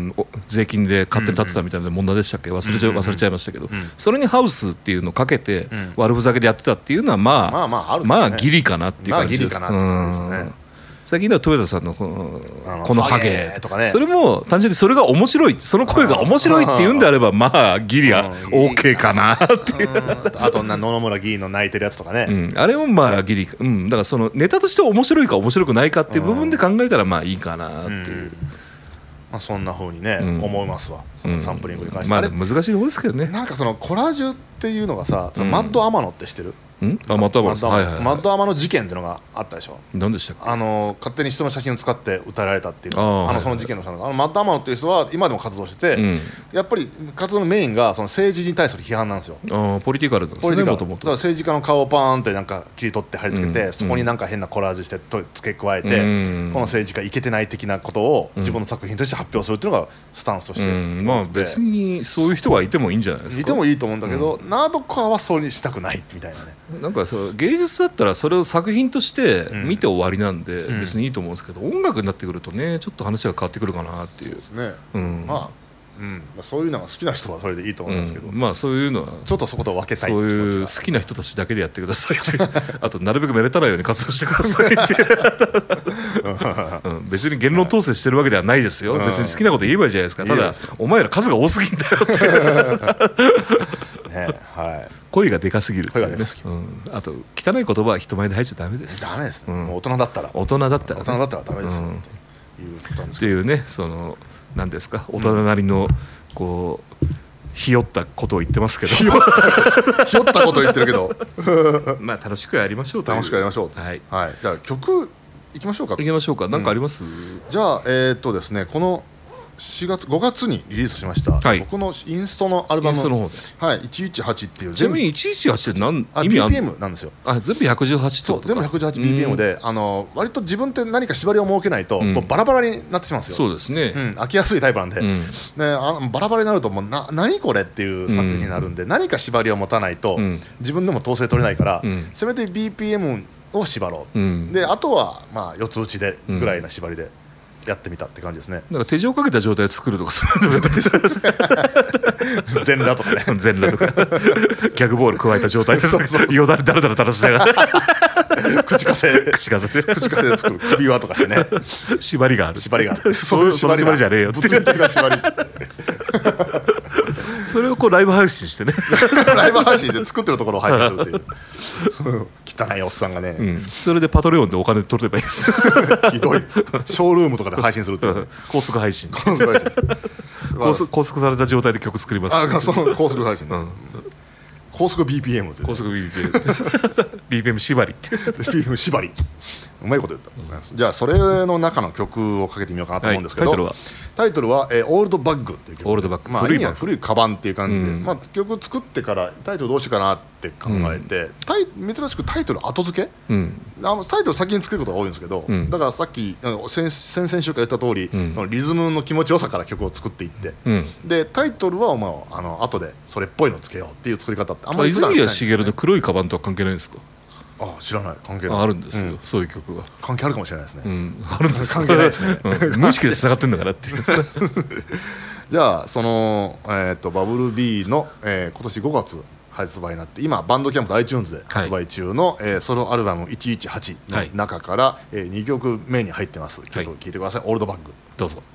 税金で勝手に建てたみたいな問題でしたっけ、忘れちゃ、忘れちゃいましたけど、うんうん、それにハウスっていうのをかけて悪ふざけでやってたっていうのはまあまあまあ、ね、まあギリかなっていう感じです。最近では豊田さんのこの、このハゲとかね、それも単純にそれが面白い、その声が面白いっていうんであればまあギリは OK かなっていう、 あと野々村議員の泣いてるやつとかね、 うん、あれもまあギリ、うん、だからそのネタとして面白いか面白くないかっていう部分で考えたらまあいいかなっていう、うんまあ、そんな風にね、うん、思いますわ、そのサンプリングに関して、 うん、まあ難しい方ですけどね。 なんかそのコラージュっていうのがさ、そのマッド天野って知ってる？ うん、あマッド天野、はいはいはい、 マッド天野事件っていうのがあったでしょ。 何でしたっけ？ あの勝手に人の写真を使って撃たれたっていうの、あのその事件の人が、あのマッド天野っていう人は今でも活動してて、うん、やっぱり活動のメインがその政治に対する批判なんですよ。 あポリティカルなんですね。もともと政治家の顔をパーンってなんか切り取って貼り付けて、うん、そこになんか変なコラージュして付け加えて、うん、この政治家いけてない的なことを自分の作品として発表するっていうのがスタンスとして、うん、 まあ別にそういう人はいてもいいんじゃないですか。 いてもいいと思うんだけど、うん、ナードコアはそうにしたくないみたいなね。 なんかそう芸術だったらそれを作品として見て終わりなんで別にいいと思うんですけど、音楽になってくるとねちょっと話が変わってくるかなっていう。 ね、うん、まあ、うん、そういうのが好きな人はそれでいいと思いますけど、 うん、まあそういうのはちょっとそこと分けたい、 そういう好きな人たちだけでやってくださいというあとなるべく目立たないように活動してくださいっていう、うん、別に言論統制してるわけではないですよ、別に好きなこと言えばいいじゃないですか、ただお前ら数が多すぎんだよってね、はい、声がでかすぎる、 声がでかすぎる、 うん、あと汚い言葉は人前で入っちゃダメです。 ダメです、うん、もう大人だったら大人だったら、ね、 大人だったらダメですよ、うん、 っていうね、その何ですか、大人なりのこうひよったことを言ってますけど、 ひよったひよったことを言ってるけどまあ楽しくやりましょうという、 楽しくやりましょう、はい、はい、じゃあ曲いきましょうか。 いきましょうか。何かあります？うん、 じゃあえー、っとですね、このしがつごがつにリリースしました、はい、僕のインストのアルバムのはい、いちいちはちっていう、 ちなみにいちいちはちって何意味あるの？ ビーピーエム なんですよ。 あ、全部ひゃくじゅうはちってことか。 そう、全部 ひゃくじゅうはちビーピーエム で、あの割と自分って何か縛りを設けないと、うん、バラバラになってしまうんですよ。 そうですね、 うん、飽きやすいタイプなんで、うん、であのバラバラになるともうな何これっていう作品になるんで、うん、何か縛りを持たないと、うん、自分でも統制取れないから、うん、せめて ビーピーエム を縛ろう、うん、であとはまあ四つ打ちでぐらいな縛りで、うんやってみたって感じですね。 なんか手錠かけた状態で作るとかそういうの全裸とかね全裸とかギャグボール加えた状態でよだれだらだら垂らしながら口稼いで口稼いで口稼いで作る首輪とかしてね縛りがある縛りがあるそういう縛りじゃねえよ物理的な縛りそれをこうライブ配信してねライブ配信して作ってるところを配信するっていう汚いおっさんがね、うん、 それでパトレオンでお金取ればいいですひどいショールームとかで配信するっていう、 高速配信高速配信高速高速された状態で曲作ります。 あ、その高速配信、ね、うん、高速 ビーピーエム で、ね、 高速 ビーピーエム ビーピーエム 縛りって ビーピーエム 縛りうまいこと言った、うん、じゃあそれの中の曲をかけてみようかなと思うんですけど、はい、タイトルはタイトルは、えー、オールドバッグっていう曲。オールドバッグ、 まあ、古い古いカバンっていう感じで、うん、まあ、曲作ってからタイトルどうしようかなって考えて、うん、タイ珍しくタイトル後付け、うん、あのタイトル先に作ることが多いんですけど、うん、だからさっき先先々週から言った通り、うん、そのリズムの気持ちよさから曲を作っていって、うん、でタイトルは、まあ、あの後でそれっぽいのつけようっていう作り方ってあんまり普段しないんですよね。 泉谷しげるの黒いカバンとは関係ないんですか？ あ知らない関係ないあ, あるんですよ、うん、そういう曲が関係あるかもしれないですね、 うん、あるんです関係ないですね、 うん、無意識で繋がってんだからっていうじゃあその、えー、とバブル B の、えー、今年ごがつ発売になって今バンドキャンプと iTunes で発売中の、はいえー、ソロアルバムいちいちはちの中から、はいえー、にきょくめに入ってます曲を聴いてください、はい、オールドバッグどうぞ。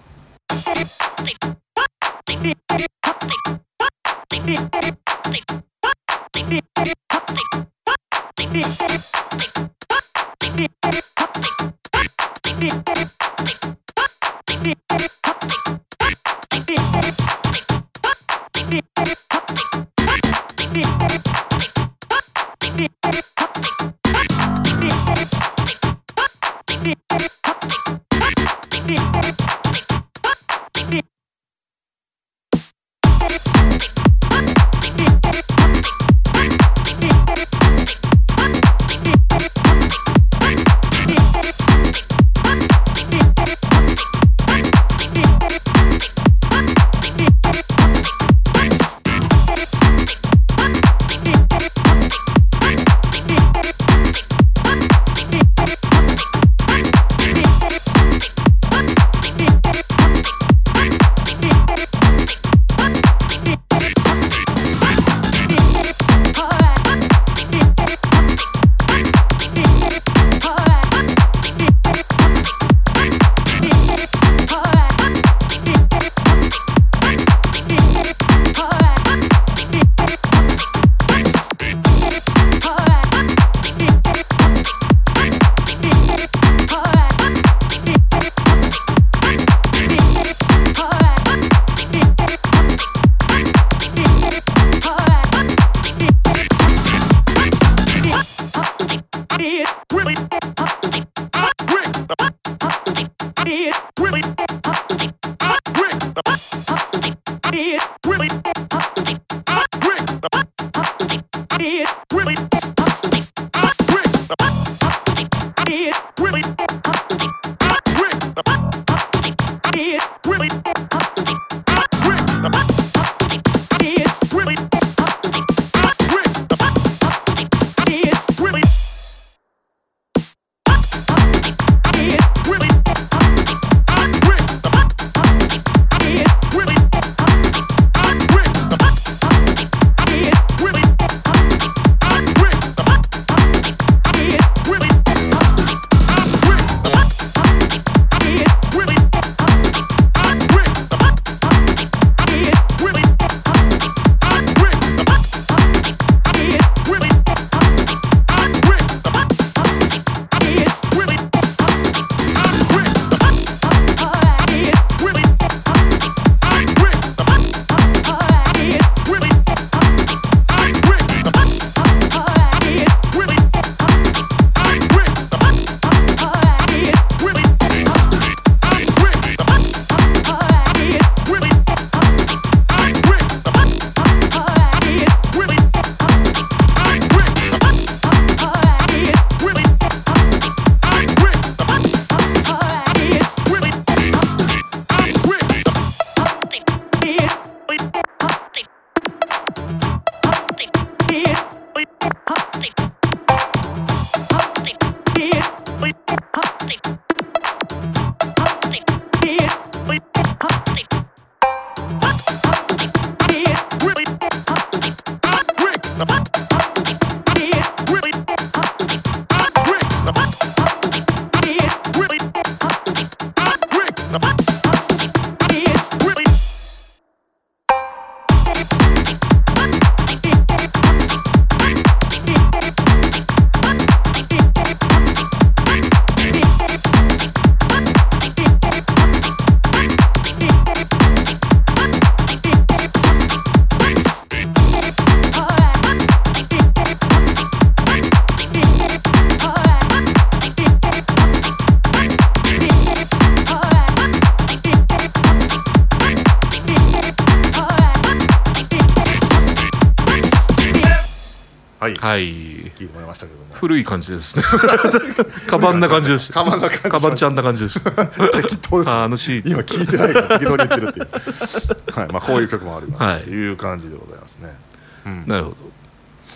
はい、 はい、 聞いてもらいましたけども古い感じですねカバンな感じですカバンな感じカバンちゃんな感じです適当です、ね、 あのシーン今聞いてないから適当に言ってるっていう、はいまあ、こういう曲もあります、はい、という感じでございますね、 うん、なるほど。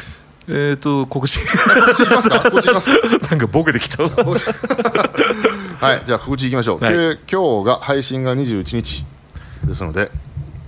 えっと告知告知いきますか告知いきますかなんかボケてきたはいじゃあ告知いきましょう、はい、今日が配信がにじゅういちにちですので、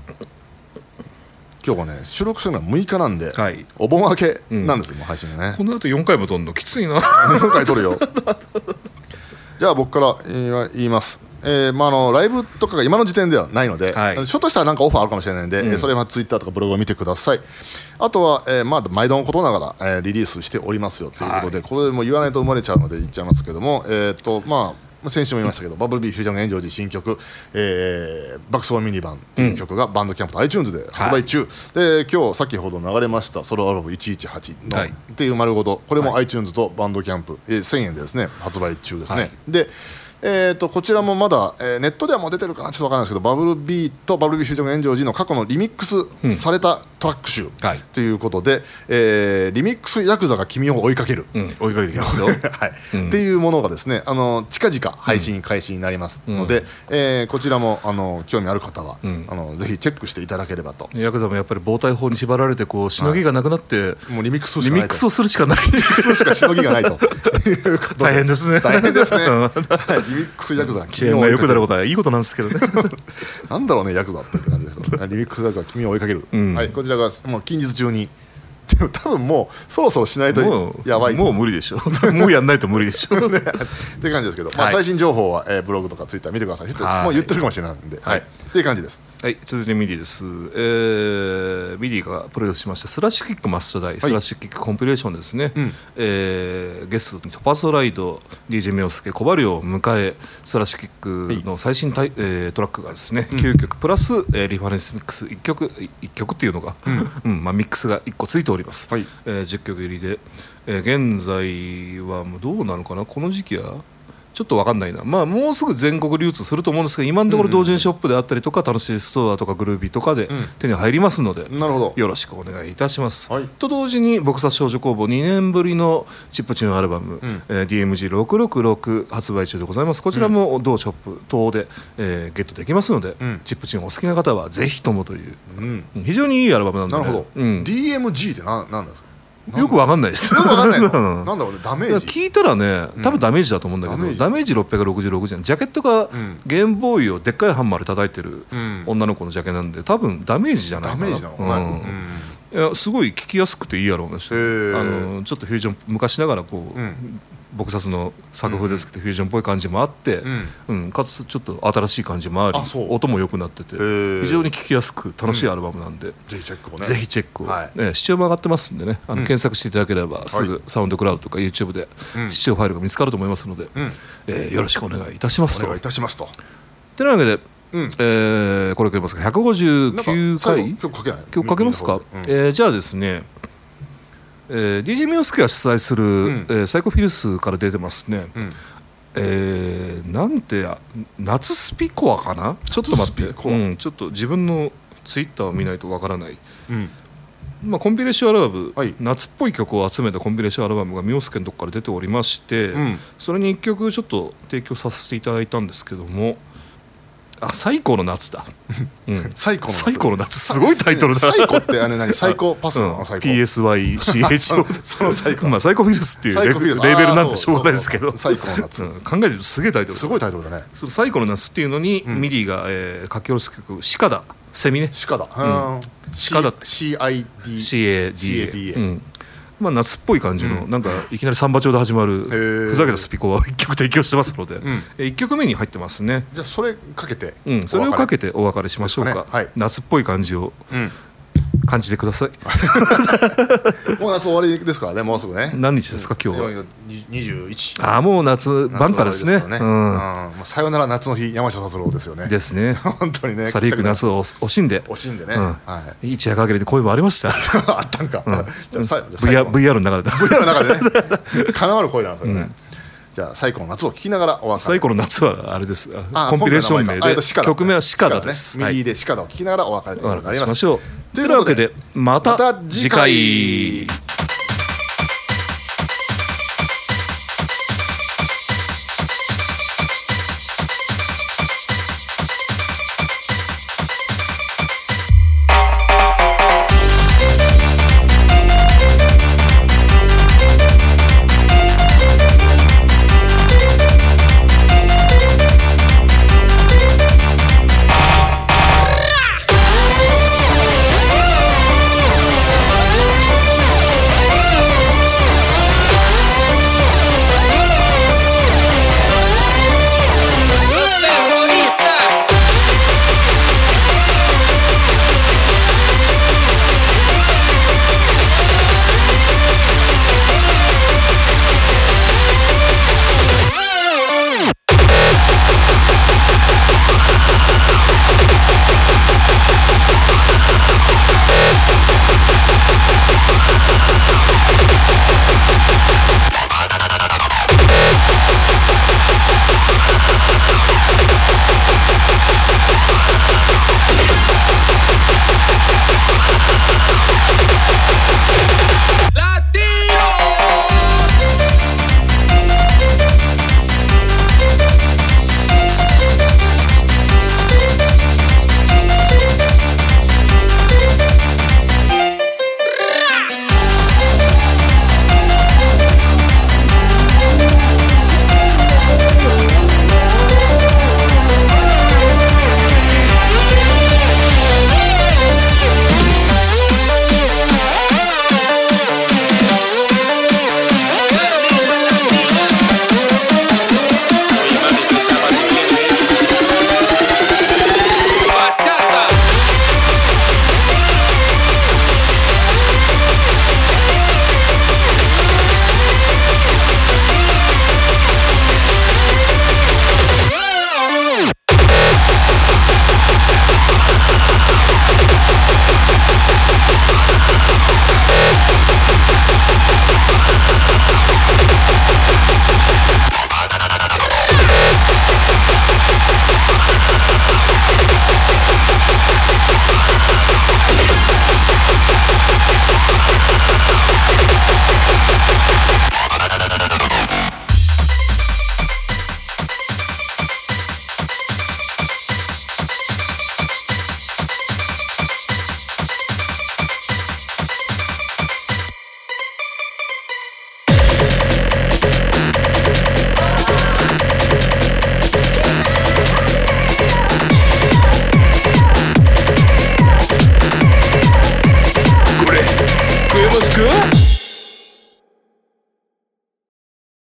今日はね収録するのはむいかなんで、はい、お盆明けなんですよ、うん、もう配信がね。 この後よんかいも撮るのきついなよんかい撮るよじゃあ僕から言います。えーまあ、あのライブとかが今の時点ではないので、はい、ひょっとしたらなんかオファーあるかもしれないので、うん、それはツイッターとかブログを見てください。あとは、えーまあ、毎度のことながら、えー、リリースしておりますよということで、はい、これも言わないと生まれちゃうので言っちゃいますけども、えーとまあ、先週も言いましたけど、バブルビーフュージョンエンジョージ新曲、えー、爆走ミニバンという曲がバンドキャンプと iTunes で発売中、はい、で今日先ほど流れましたソロアルバムいちいちはちの、はい、っていう丸ごとこれも iTunes とバンドキャンプ、えー、せんえんでですね発売中ですね、はい、でえー、とこちらもまだ、えー、ネットではもう出てるかなちょっと分からないですけど、バブルビーとバブルビーフュージョンエンジョージの過去のリミックスされたトラック集ということで、うんはいえー、リミックスヤクザが君を追いかける、 うん、追いかけてきますよ、 はいうん、っていうものがですねあの近々配信開始になりますので、うんえー、こちらもあの興味ある方は、うん、あのぜひチェックしていただければと。 ヤクザもやっぱり暴対法に縛られてこうしのぎがなくなって、はい、 もうリミックスリミックスをするしかないリミックスしかしのぎがないということ大変ですね大変ですね、はい、リミックスヤクザチェーンがよくなることはいいことなんですけどねなんだろうねヤクザって感じですリミックスヤクザ君を追いかける、うんはい、こちらがもう近日中にでも多分もうそろそろしないとやばいもう無理でしょもうやんないと無理でしょ、ね、 っていう感じですけど、まあ、最新情報は、えー、ブログとかツイッター見てください。もう言ってるかもしれないんで、はいはい、っていう感じです。 はい、続いてミディです、えー、ミディがプロデュースしましたスラッシュキックマストダイ、はい、スラッシュキックコンピレーションですね、うんえー、ゲストにトパソライド ディージェー ミオスケコバリを迎えスラッシュキックの最新タイ、えー、トラックがですね、うん、きゅうきょくプラス、えー、リファレンスミックスいっきょくいっきょくっていうのが、うんうんまあ、ミックスがいっこついております、はいえー、じゅっきょく入りで、えー、現在はもうどうなのかなこの時期はちょっと分かんないな、まあ、もうすぐ全国流通すると思うんですけど今のところ同人ショップであったりとか楽しいストアとかグルービーとかで手に入りますので、うん、なるほどよろしくお願いいたします、はい、と同時にボクサ少女工房にねんぶりのチップチューンアルバム、うんえー、ディーエムジーろくろくろく 発売中でございます。こちらも同ショップ等で、えー、ゲットできますので、うん、チップチューンお好きな方はぜひともという、うん、非常にいいアルバムなんで、ね、 なるほど、うん、ディーエムジー って何なんですか。 よくわかんないです。 よくわかんないの。なんだろうね、ダメージ。 聞いたらね、多分ダメージだと思うんだけど、うん、ダメージろっぴゃくろくじゅうろくじゃん。ジャケットがゲームボーイをでっかいハンマーで叩いてる女の子のジャケなんで、多分ダメージじゃないかな。ダメージなのかな。うんいやすごい聴きやすくていいアルバムでした。あのちょっとフュージョン昔ながらこう。うんボクサスの作風ですけど、うん、フュージョンっぽい感じもあって、うんうん、かつちょっと新しい感じもあり音も良くなってて非常に聴きやすく楽しいアルバムなんで、うん、ぜひチェックをねぜひチェックを、はいね、視聴も上がってますんでねあの、うん、検索していただければすぐサウンドクラウドとか YouTube で視聴ファイルが見つかると思いますので、うんえー、よろしくお願いいたしますと。 お願いいたしますと。 というわけでうんえー、これかけますかひゃくごじゅうきゅうかい曲かけない曲かけますか、うんえー、じゃあですねえー、ディージェー ミオスケが主催する、うんえー、サイコフィルスから出てますね、うんえー、なんて夏スピコアかなちょっと待って、うん、ちょっと自分のツイッターを見ないとわからない、うんまあ、コンピレーションアルバム、はい、夏っぽい曲を集めたコンピレーションアルバムがミオスケのとこから出ておりまして、うん、それにいっきょくちょっと提供させていただいたんですけどもあ最高の夏だ、うん、最高の 夏, 最高の夏すごいタイトルだ最高ってあれ何最高パスの最高ピーエスワイシーエイチオー その最高まあサイコフィルスっていうレーベルなんてしょうがないですけど最高の夏、 うん、考えてるとすげえタイトルだすごいタイトルだね。 その最高の夏っていうのに、うん、ミディが、えー、書き下ろす曲シカダセミねシカダ、 うん、シカダシーアイディーシーエーディーエー、うんまあ、夏っぽい感じの、うん、なんかいきなりサンバ調で始まるふざけたスピコはいっきょく提供してますので、うん、いっきょくめに入ってますね。 じゃあそれかけて、 うん、それをかけてお別れしましょうか、ねはい、夏っぽい感じを、うん感じてくださいもう夏終わりですからねもうすぐね。 何日ですか今日はにじゅういち。 ああもう夏晩夏ですね。 ですね、うんうん、さよなら夏の日山下達郎ですよね。 ですね本当にね去りゆく夏を惜しんで惜しんでね、 うんはい、一夜限りで声もありましたあったんか、うん、じゃあさブイアール の中でブイアール の中でねかなわる声なんですよね、うんじゃあ最高の夏を聴きながらお別れ。 最高の夏はあれですコンピレーション名で曲名はシカダです。 右でシカダを聴きながらお別れということになります。 というわけでまた次回。